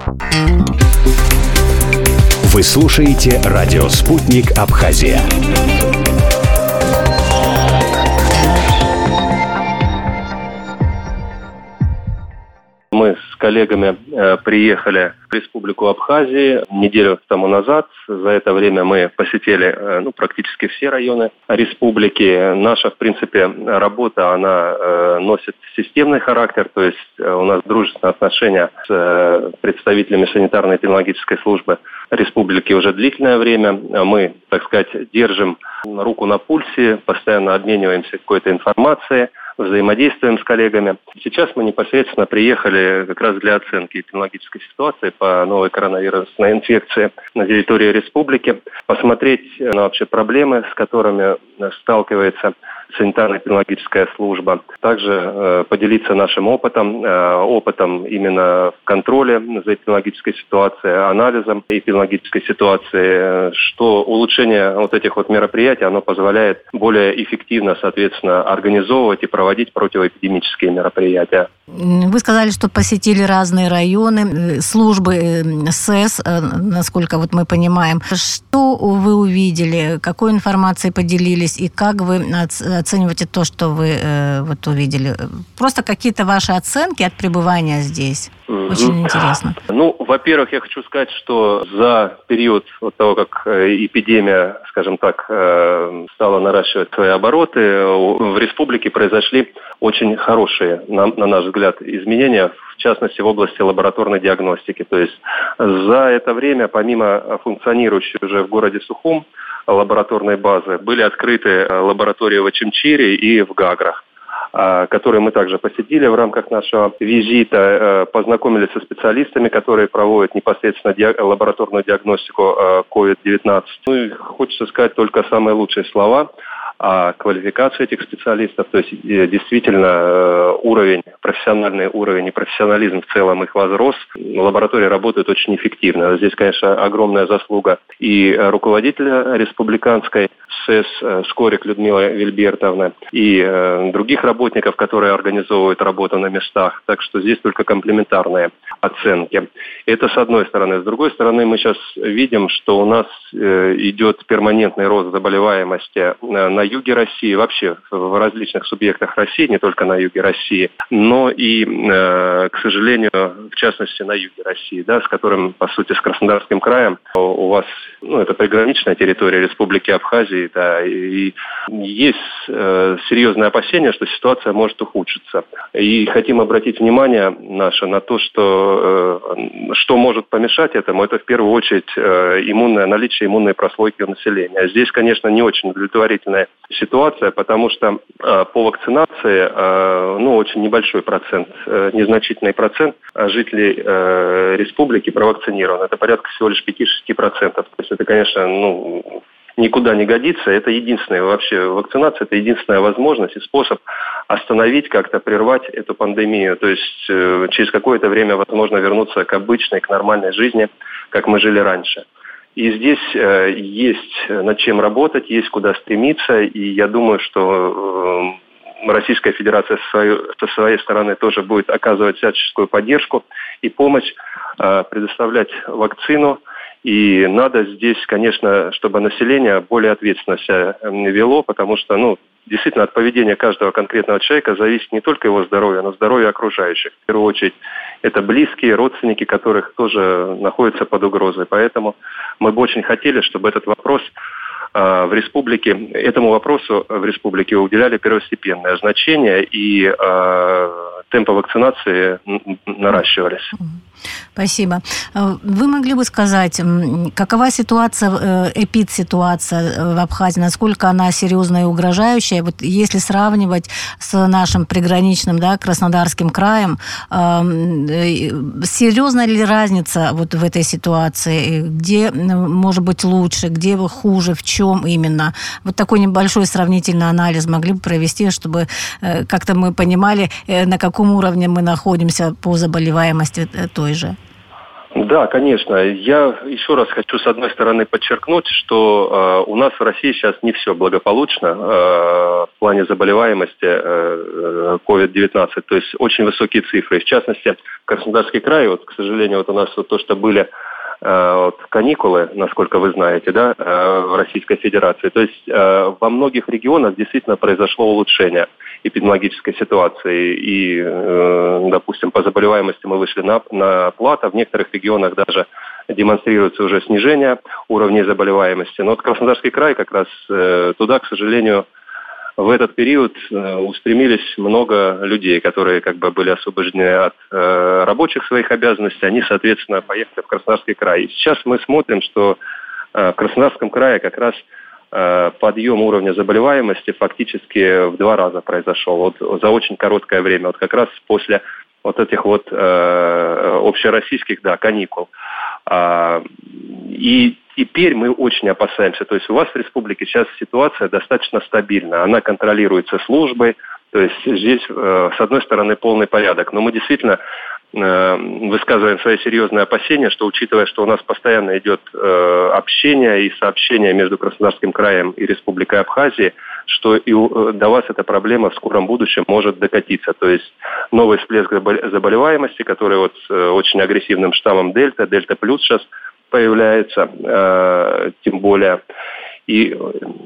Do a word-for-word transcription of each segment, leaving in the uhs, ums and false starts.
Вы слушаете радио «Спутник Абхазия». Мы с коллегами э, приехали в Республику Абхазия неделю тому назад. За это время мы посетили э, ну, практически все районы республики. Наша, в принципе, работа, она э, носит системный характер, то есть э, у нас дружественные отношения с э, представителями санитарно-эпидемиологической службы республики уже длительное время. Мы, так сказать, держим руку на пульсе, постоянно обмениваемся какой-то информацией, взаимодействуем с коллегами. Сейчас мы непосредственно приехали как раз для оценки эпидемиологической ситуации по новой коронавирусной инфекции на территории республики, посмотреть на вообще проблемы, с которыми сталкивается санитарно-эпидемиологическая служба. Также э, поделиться нашим опытом, э, опытом именно в контроле за эпидемиологической ситуацией, анализом эпидемиологической ситуации, что улучшение вот этих вот мероприятий, оно позволяет более эффективно, соответственно, организовывать и проводить противоэпидемические мероприятия. Вы сказали, что посетили разные районы, службы СЭС, насколько вот мы понимаем. Что вы увидели, какой информацией поделились и как вы оцениваете то, что вы э, вот увидели? Просто какие-то ваши оценки от пребывания здесь? Очень интересно. Ну, во-первых, я хочу сказать, что за период вот того, как эпидемия, скажем так, стала наращивать свои обороты, в республике произошли очень хорошие, на, на наш взгляд, изменения, в частности, в области лабораторной диагностики. То есть за это время, помимо функционирующей уже в городе Сухум лабораторной базы, были открыты лаборатории в Очимчире и в Гаграх, которые мы также посетили в рамках нашего визита, познакомились со специалистами, которые проводят непосредственно ди- лабораторную диагностику ковид девятнадцать. Ну и хочется сказать только самые лучшие слова о квалификации этих специалистов. То есть действительно уровень, профессиональный уровень и профессионализм в целом их возрос. Лаборатории работают очень эффективно. Здесь, конечно, огромная заслуга и руководителя республиканской СЭС Скорик Людмилы Вильбертовны, и э, других работников, которые организовывают работу на местах. Так что здесь только комплементарные оценки. Это с одной стороны. С другой стороны, мы сейчас видим, что у нас э, идет перманентный рост заболеваемости э, на юге России, вообще в различных субъектах России, не только на юге России, но и, э, к сожалению, в частности, на юге России, да, с которым, по сути, с Краснодарским краем у вас, ну, это приграничная территория Республики Абхазии, да, и есть э, серьезные опасения, что ситуация может ухудшиться. И хотим обратить внимание наше на то, что, э, что может помешать этому, это в первую очередь э, иммунное, наличие иммунной прослойки у населения. Здесь, конечно, не очень удовлетворительная ситуация, потому что э, по вакцинации э, ну, очень небольшой процент, э, незначительный процент жителей э, республики провакцинирован. Это порядка всего лишь пять-шесть процентов. То есть это, конечно, ну, никуда не годится. Это единственная вообще вакцинация, это единственная возможность и способ остановить, как-то прервать эту пандемию. То есть э, через какое-то время, возможно, вернуться к обычной, к нормальной жизни, как мы жили раньше. И здесь э, есть над чем работать, есть куда стремиться, и я думаю, что э, Российская Федерация со своей, со своей стороны тоже будет оказывать всяческую поддержку и помощь, э, предоставлять вакцину. И надо здесь, конечно, чтобы население более ответственно себя вело, потому что, ну, действительно, от поведения каждого конкретного человека зависит не только его здоровье, но и здоровье окружающих. В первую очередь, это близкие, родственники, которых тоже находятся под угрозой. Поэтому мы бы очень хотели, чтобы этот вопрос э, в республике, этому вопросу в республике уделяли первостепенное значение, и э, темпы вакцинации наращивались. Спасибо. Вы могли бы сказать, какова ситуация, эпидситуация в Абхазии, насколько она серьезная и угрожающая? Вот если сравнивать с нашим приграничным, да, Краснодарским краем, серьезная ли разница вот в этой ситуации? Где, может быть, лучше, где хуже, в чем именно? Вот такой небольшой сравнительный анализ могли бы провести, чтобы как-то мы понимали, на каком уровне мы находимся по заболеваемости той же? Да, конечно. Я еще раз хочу, с одной стороны, подчеркнуть, что э, у нас в России сейчас не все благополучно э, в плане заболеваемости э, ковид девятнадцать. То есть очень высокие цифры. В частности, Краснодарский край, вот, к сожалению, вот у нас вот то, что были э, вот, каникулы, насколько вы знаете, да, э, в Российской Федерации. То есть э, во многих регионах действительно произошло улучшение эпидемиологической ситуации. И, э, допустим, по заболеваемости мы вышли на, на плато. В некоторых регионах даже демонстрируется уже снижение уровней заболеваемости. Но вот Краснодарский край как раз э, туда, к сожалению, в этот период э, устремились много людей, которые как бы были освобождены от э, рабочих своих обязанностей. Они, соответственно, поехали в Краснодарский край. И сейчас мы смотрим, что э, в Краснодарском крае как раз подъем уровня заболеваемости фактически в два раза произошел вот, за очень короткое время, вот как раз после вот этих вот э, общероссийских, да, каникул. А, и теперь мы очень опасаемся, то есть у вас в республике сейчас ситуация достаточно стабильна, она контролируется службой, то есть здесь э, с одной стороны полный порядок, но мы действительно высказываем свои серьезные опасения, что, учитывая, что у нас постоянно идет э, общение и сообщение между Краснодарским краем и Республикой Абхазия, что и у, до вас эта проблема в скором будущем может докатиться. То есть новый всплеск заболеваемости, который вот э, очень агрессивным штаммом Дельта, Дельта плюс сейчас появляется, э, тем более. И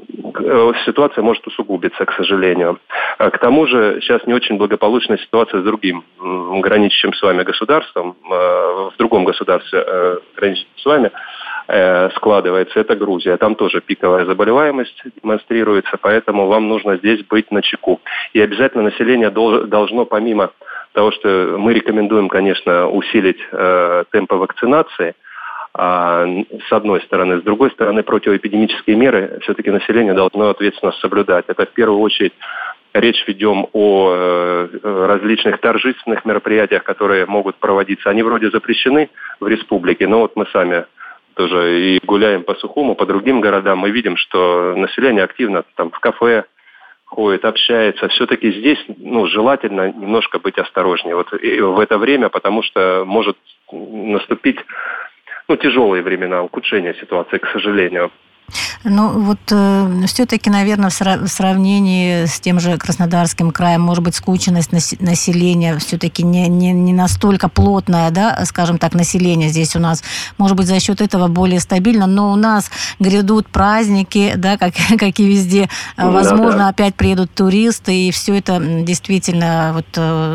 ситуация может усугубиться, к сожалению. К тому же сейчас не очень благополучная ситуация с другим граничащим с вами государством, в другом государстве граничащим с вами складывается, это Грузия. Там тоже пиковая заболеваемость демонстрируется, поэтому вам нужно здесь быть начеку. И обязательно население должно, помимо того, что мы рекомендуем, конечно, усилить темпы вакцинации, А, с одной стороны. С другой стороны, противоэпидемические меры все-таки население должно ответственно соблюдать. Это в первую очередь речь ведем о э, различных торжественных мероприятиях, которые могут проводиться. Они вроде запрещены в республике, но вот мы сами тоже и гуляем по Сухому, по другим городам. Мы видим, что население активно там в кафе ходит, общается. Все-таки здесь ну, желательно немножко быть осторожнее вот, в это время, потому что может наступить Ну, тяжелые времена, ухудшение ситуации, к сожалению. Ну, вот э, все-таки, наверное, в, сра- в сравнении с тем же Краснодарским краем, может быть, скученность нас- населения все-таки не, не, не настолько плотное, да, скажем так, население здесь у нас, может быть, за счет этого более стабильно, но у нас грядут праздники, да, как, как и везде, возможно, да, да. опять приедут туристы, и все это действительно, вот,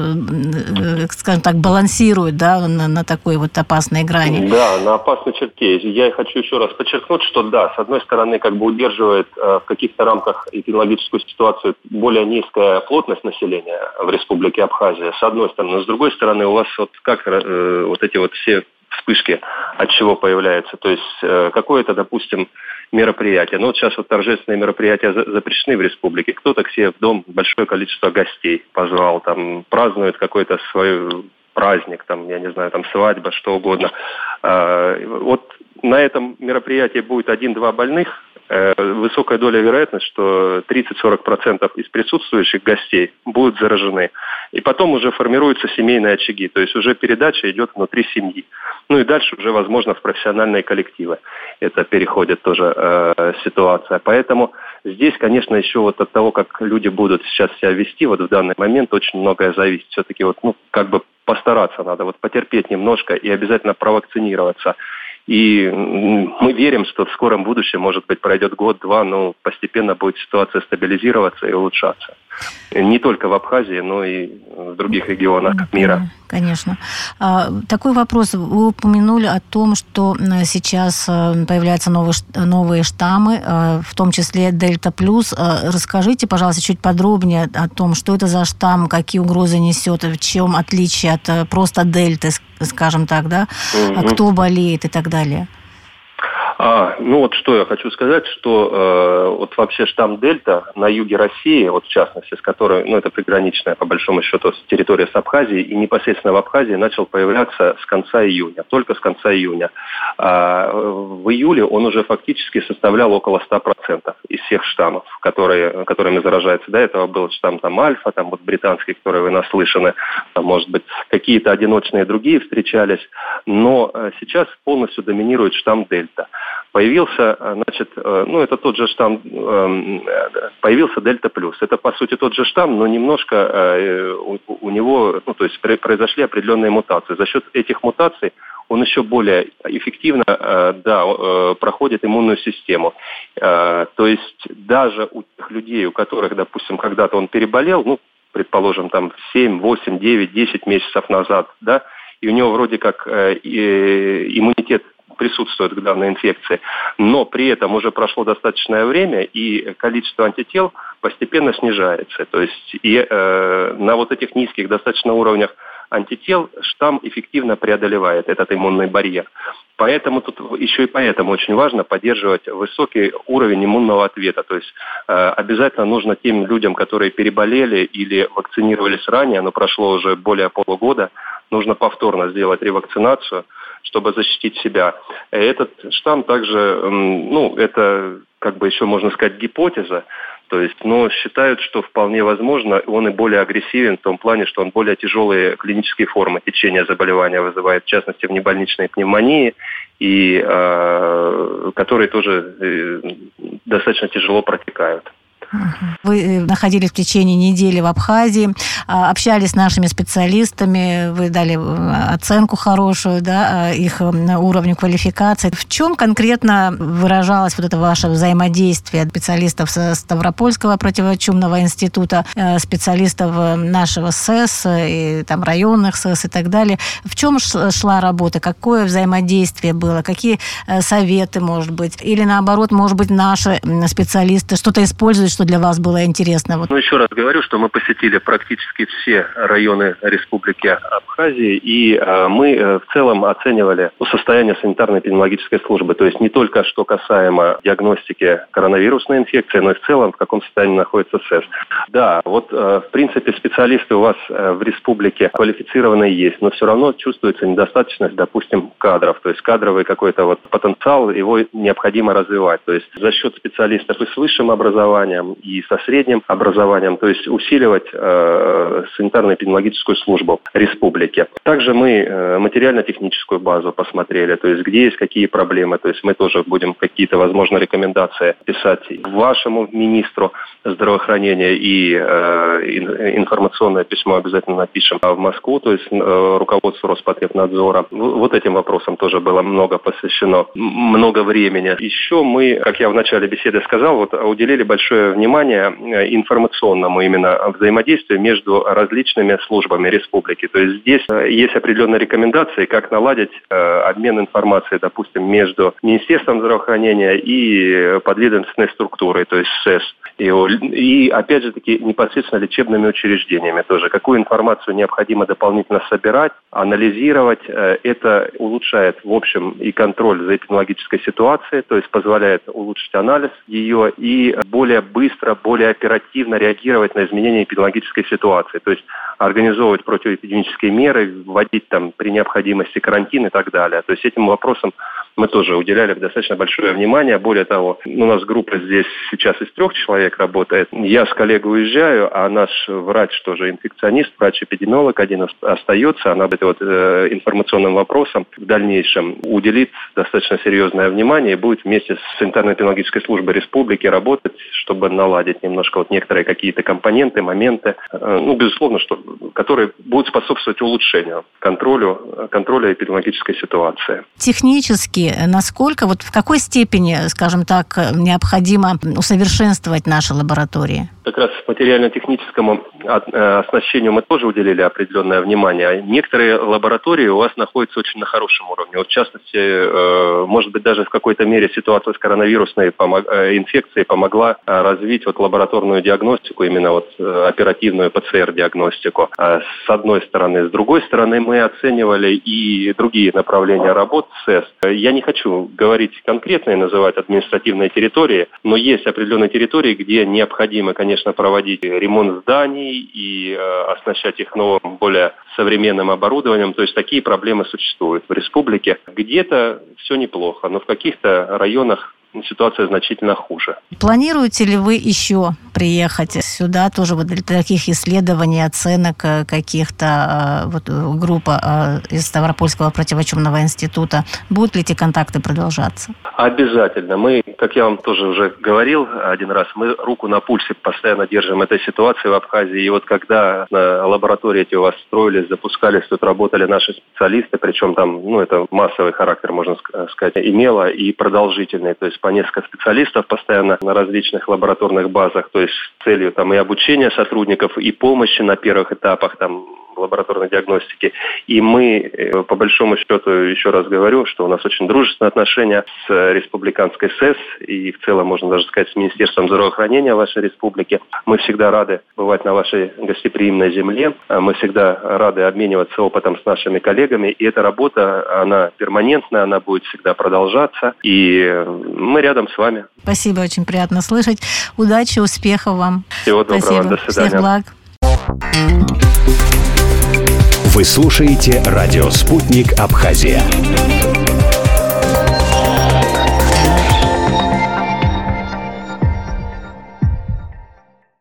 э, скажем так, балансирует, да, на, на такой вот опасной грани. Да, на опасной черте. Я хочу еще раз подчеркнуть, что да, с одной стороны, как бы удерживает э, в каких-то рамках эпидемиологическую ситуацию более низкая плотность населения в Республике Абхазия, с одной стороны. Но с другой стороны, у вас вот как э, вот эти вот все вспышки от чего появляются? То есть э, какое-то, допустим, мероприятие. Ну вот сейчас вот торжественные мероприятия за- запрещены в республике. Кто-то к себе в дом большое количество гостей позвал, там празднует какой-то свой праздник, там, я не знаю, там свадьба, что угодно. Э, вот на этом мероприятии будет один-два больных, э, высокая доля вероятности, что тридцать-сорок процентов из присутствующих гостей будут заражены. И потом уже формируются семейные очаги, то есть уже передача идет внутри семьи. Ну и дальше уже, возможно, в профессиональные коллективы это переходит тоже э, ситуация. Поэтому здесь, конечно, еще вот от того, как люди будут сейчас себя вести, вот в данный момент очень многое зависит. Все-таки вот, ну, как бы постараться надо, вот потерпеть немножко и обязательно провакцинироваться. И мы верим, что в скором будущем, может быть, пройдет год-два, но постепенно будет ситуация стабилизироваться и улучшаться. Не только в Абхазии, но и в других регионах мира. Конечно. Такой вопрос. Вы упомянули о том, что сейчас появляются новые, новые штаммы, в том числе Дельта плюс. Расскажите, пожалуйста, чуть подробнее о том, что это за штамм, какие угрозы несет, в чем отличие от просто Дельты, скажем так, да, угу. Кто болеет и так далее. А, ну вот что я хочу сказать, что э, вот вообще штамм Дельта на юге России, вот в частности, с которой, ну это приграничная по большому счету территория с Абхазией, и непосредственно в Абхазии начал появляться с конца июня, только с конца июня. А в июле он уже фактически составлял около ста процентов из всех штаммов, которые, которыми заражаются. До этого был штамм там Альфа, там вот британский, который вы наслышаны, там, может быть, какие-то одиночные другие встречались, но сейчас полностью доминирует штамм Дельта. Появился, значит, ну это тот же штамм, появился Дельта плюс. Это по сути тот же штамм, но немножко у него, ну то есть произошли определенные мутации. За счет этих мутаций он еще более эффективно, да, проходит иммунную систему. То есть даже у тех людей, у которых, допустим, когда-то он переболел, ну, предположим, там семь, восемь, девять, десять месяцев назад, да, и у него вроде как иммунитет присутствует к данной инфекции, но при этом уже прошло достаточное время, и количество антител постепенно снижается. То есть и э, на вот этих низких достаточно уровнях антител штамм эффективно преодолевает этот иммунный барьер. Поэтому тут еще и поэтому очень важно поддерживать высокий уровень иммунного ответа. То есть э, обязательно нужно тем людям, которые переболели или вакцинировались ранее, но прошло уже более полугода, нужно повторно сделать ревакцинацию, чтобы защитить себя. Этот штамм также, ну, это как бы еще можно сказать гипотеза, то есть, но считают, что вполне возможно, он и более агрессивен в том плане, что он более тяжелые клинические формы течения заболевания вызывает, в частности, внебольничные пневмонии, и э, которые тоже э, достаточно тяжело протекают. Вы находились в течение недели в Абхазии, общались с нашими специалистами, вы дали оценку хорошую, да, их уровню квалификации. В чем конкретно выражалось вот это ваше взаимодействие специалистов Ставропольского противочумного института, специалистов нашего СЭС, и, там, районных СЭС и так далее? В чем шла работа? Какое взаимодействие было? Какие советы, может быть? Или наоборот, может быть, наши специалисты что-то используют, что для вас было интересно? Ну, еще раз говорю, что мы посетили практически все районы Республики Абхазии, и э, мы э, в целом оценивали состояние санитарно-эпидемиологической службы. То есть не только что касаемо диагностики коронавирусной инфекции, но и в целом в каком состоянии находится СЭС. Да, вот э, в принципе специалисты у вас э, в республике квалифицированные есть, но все равно чувствуется недостаточность, допустим, кадров. То есть кадровый какой-то вот потенциал, его необходимо развивать. То есть за счет специалистов и с высшим образованием, и со средним образованием, то есть усиливать э, санитарно-эпидемиологическую службу республики. Также мы э, материально-техническую базу посмотрели, то есть где есть какие проблемы, то есть мы тоже будем какие-то, возможно, рекомендации писать вашему министру здравоохранения, и э, информационное письмо обязательно напишем в Москву, то есть э, руководству Роспотребнадзора. Вот этим вопросам тоже было много посвящено, много времени. Еще мы, как я в начале беседы сказал, вот уделили большое внимание информационному именно взаимодействию между различными службами республики. То есть здесь есть определенные рекомендации, как наладить обмен информацией, допустим, между Министерством здравоохранения и подведомственной структурой, то есть СЭС. И, и опять же таки непосредственно лечебными учреждениями тоже. Какую информацию необходимо дополнительно собирать, анализировать. Это улучшает в общем и контроль за эпидемиологической ситуацией, то есть позволяет улучшить анализ ее и более быстро, более оперативно реагировать на изменения эпидемиологической ситуации. То есть организовывать противоэпидемические меры, вводить там при необходимости карантин и так далее. То есть этим вопросам мы тоже уделяли достаточно большое внимание. Более того, у нас группа здесь сейчас из трех человек работает. Я с коллегой уезжаю, а наш врач, тоже инфекционист, врач-эпидемиолог один остается. Она этой вот э, информационным вопросам в дальнейшем уделит достаточно серьезное внимание и будет вместе с санитарно-эпидемиологической службой республики работать, чтобы наладить немножко вот некоторые какие-то компоненты, моменты, э, ну, безусловно, что, которые будут способствовать улучшению контролю, контроля эпидемиологической ситуации. Технически насколько, вот в какой степени, скажем так, необходимо усовершенствовать наши лаборатории? Как раз материально-техническому оснащению мы тоже уделили определенное внимание. Некоторые лаборатории у вас находятся очень на хорошем уровне. Вот в частности, может быть, даже в какой-то мере ситуация с коронавирусной инфекцией помогла развить вот лабораторную диагностику, именно вот оперативную ПЦР-диагностику. С одной стороны. С другой стороны, мы оценивали и другие направления работ СЭС. Я не хочу говорить конкретно и называть административные территории, но есть определенные территории, где необходимо, конечно, проводить ремонт зданий и э, оснащать их новым, более современным оборудованием. То есть такие проблемы существуют в республике. Где-то все неплохо, но в каких-то районах ситуация значительно хуже. Планируете ли вы еще приехать сюда тоже вот для таких исследований, оценок каких-то вот, группа из Ставропольского противочумного института? Будут ли эти контакты продолжаться? Обязательно. Мы, как я вам тоже уже говорил один раз, мы руку на пульсе постоянно держим этой ситуации в Абхазии. И вот когда на лаборатории эти у вас строились, запускались, тут работали наши специалисты, причем там, ну, это массовый характер, можно сказать, имело и продолжительный. То есть по несколько специалистов постоянно на различных лабораторных базах, то есть с целью там и обучения сотрудников, и помощи на первых этапах там лабораторной диагностики. И мы, по большому счету, еще раз говорю, что у нас очень дружественные отношения с республиканской СЭС и в целом, можно даже сказать, с Министерством здравоохранения вашей республики. Мы всегда рады бывать на вашей гостеприимной земле. Мы всегда рады обмениваться опытом с нашими коллегами. И эта работа, она перманентная, она будет всегда продолжаться. И мы рядом с вами. Спасибо, очень приятно слышать. Удачи, успехов вам. Всего доброго, Спасибо. До свидания. Всех благ. Вы слушаете радио «Спутник Абхазия».